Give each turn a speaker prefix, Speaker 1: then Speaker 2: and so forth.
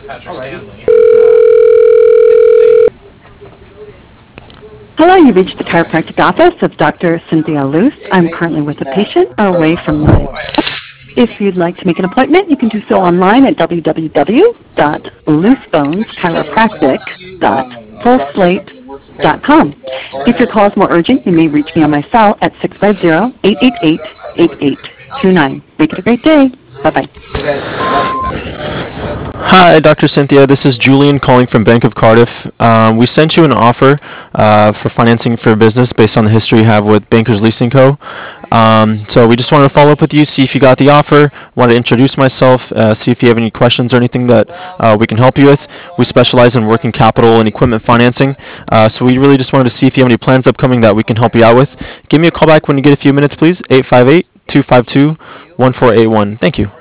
Speaker 1: Hello, you reached the chiropractic office of Dr. Cynthia Luce. I'm currently with a patient away from my... If you'd like to make an appointment, you can do so online at www.looseboneschiropractic.fullslate.com. If your call is more urgent, you may reach me on my cell at 650-888-8829. Make it a great day. Bye-bye.
Speaker 2: Hi, Dr. Cynthia. This is Julian calling from Bank of Cardiff. We sent you an offer for financing for a business based on the history you have with Bankers Leasing Co. So we just wanted to follow up with you, see if you got the offer, wanted to introduce myself, see if you have any questions or anything that we can help you with. We specialize in working capital and equipment financing, so we really just wanted to see if you have any plans upcoming that we can help you out with. Give me a call back when you get a few minutes, please, 858-252-1481. Thank you.